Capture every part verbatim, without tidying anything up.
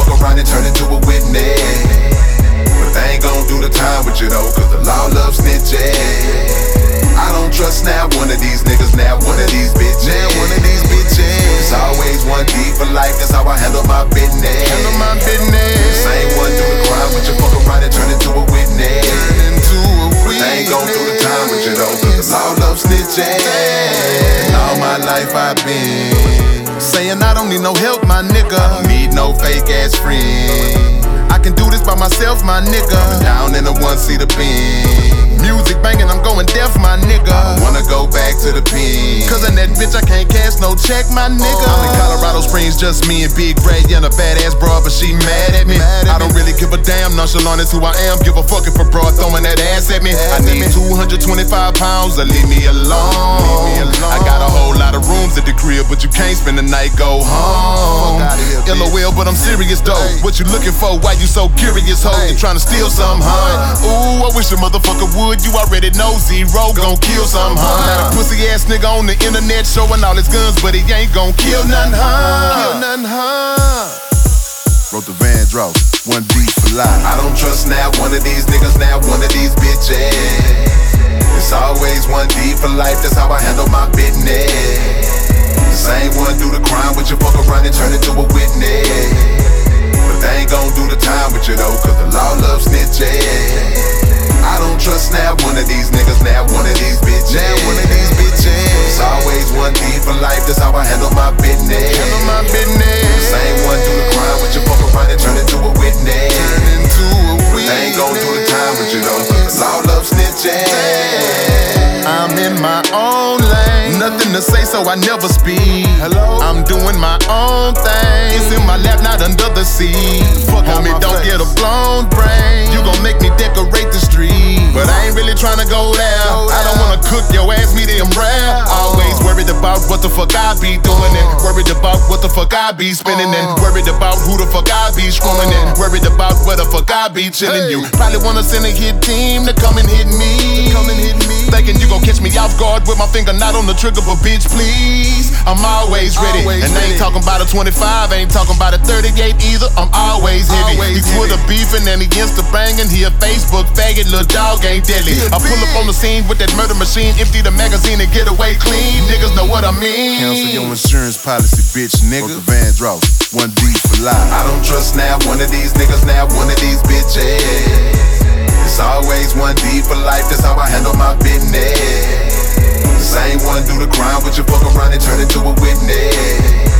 fuck around and turn into a witness. But they ain't gon' do the time with you though, cause the law loves snitches. I don't trust now one of these niggas, now one of these bitches. Now one of these bitches. It's always one D for life, that's how I handle my business. Handle my business. Same one do the crime with you, fuck around and turn into a witness. Turn into a witness. They ain't gon' do the time with you though, cause the law loves snitches. And all my life I've been saying I don't need no help, my nigga. I don't need no fake ass friend. I can do this by myself, my nigga. I'm down in a one-seater bin. Music banging, I'm going deaf, my nigga. I don't wanna go back to the pen. Cause in that bitch I can't cash no check, my nigga. I'm in Colorado Springs, just me and Big Ray and a badass broad, but she mad at me. Mad at I don't me. really give a damn, nonchalant is who I am. Give a fuck if a broad throwing that ass at me. Ass I at need me. two hundred twenty-five pounds to leave me alone. Leave me alone. I got a whole lot of rooms at the crib, but you can't spend the night, go home. Fuck outta here, bitch. LOL, but I'm serious though. Hey. What you looking for? Why you so curious, ho? Hey. You trying to steal some, huh? Ooh, I wish a motherfucker would. You already know zero gon' kill some, huh? Got a pussy ass nigga on the internet showing all his guns, but he ain't gon' kill none, huh? Kill none, huh? Wrote the Vandross, one D for life. I don't trust now one of these niggas, now one of these bitches. It's always one D for life, that's how I handle my business. The same one do the crime with you, fuck around and turn into a witness. But they ain't gon' do the time with you though, cause the law loves snitches. I don't trust now one of these niggas, now one of these bitches. Now one of these bitches. It's always one D for life, that's how I handle my business. Handle my business. Same one do the crime with you, fuck around and turn into a witness. Turn into a witness. They ain't gon' do the time with you though, cause the law loves snitches. I'm in my own lane, nothing to say so I never speak. Hello? I'm doing my own thing. It's in my lap, not under the seat. Fuck On on me, my don't face. get a blown brain. You gon' make me decorate the street, but I ain't really tryna go there. Go I don't there. wanna cook your ass medium rare. Always worried about what the fuck I be doing, and worried about what the fuck I be spending, and worried about who the fuck I be screwing, and worried about where the fuck I be chilling. Hey. You probably wanna send a hit team to come and hit me. Come and hit me. Thinking you gon' catch me off guard with my finger not on the trigger, but bitch, please, I'm always ready. Always and I ready. ain't talking about a twenty-five, ain't talking about a thirty-eight either. I'm always heavy. Always He Twitter heavy. beefing and he Insta banging. He a Facebook faggot, little dog ain't deadly. He a I pull up bitch. on the scene with that murder machine, empty the magazine and get away clean. Niggas know what I mean. Cancel your insurance policy, bitch, nigga. Wrote the Vandross, one D for life. I don't trust now one of these niggas, now one of these bitches. It's always one D for life, that's how I handle my business. The same one do the crime with you, fuck around and turn into a witness.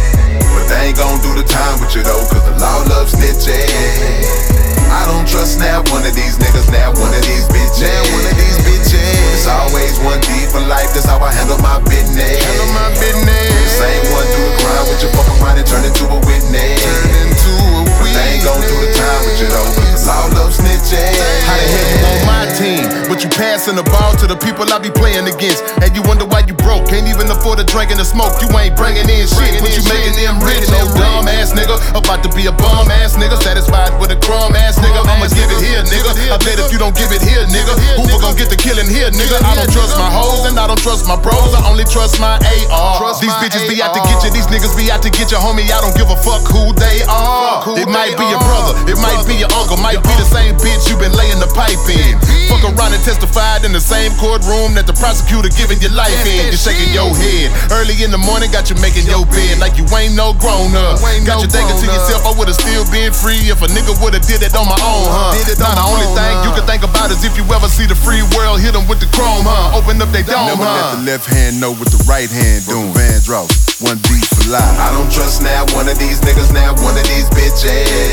But they ain't gon' do the time with you though, cause the law loves snitches. I don't trust now one of these niggas, now one of these bitches. Now one of these bitches. It's always one D for life, that's how I handle my business. Handle my business. The same one do the crime with you, fuck around and turn into a witness. Turn into a But they ain't gon' do the time with you though, cause the law loves snitches. How the hell you on my team, but you passing the ball to the people I be playing against, and you wonder why you broke, can't even afford a drink and a smoke. You ain't bringing in shit, but you making them rich. No dumb ass nigga, about to be a bum ass nigga, satisfied with a crumb ass nigga. I'ma give it here, nigga. I bet if you don't give it here, nigga, Hoover gon' get the killing here, nigga. I don't trust my hoes and I don't trust my bros. I only trust my A R. Trust These my bitches be A R. out to get you, these niggas be out to get you, homie. I don't give a fuck who they are. Fuck who It might they be your are. brother, it might be your uncle, might be the same bitch you been laying the pipe in. Fuck around and testified in the same courtroom that the prosecutor giving your life in. You shaking your head early in the morning, got you making your bed like you ain't no grown up. You ain't Got no you thinking to grown up. yourself, I would've still been free if a nigga would've did it on my own, huh? Did it Now on the my only own, thing you huh? can think about is if you ever see the free world hit them with the chrome, huh? Open up they dome, Never let huh? the left hand know what the right hand doing. Vandross, one D for life. I don't trust now one of these niggas, now one of these bitches.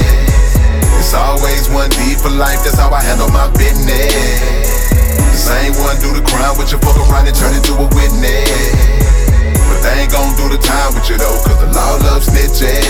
It's always one D for life, that's how I handle my business. The same one do the crime with you, fuck around and turn into a witness. But they ain't gon' do the time with you though, cause the law loves snitches.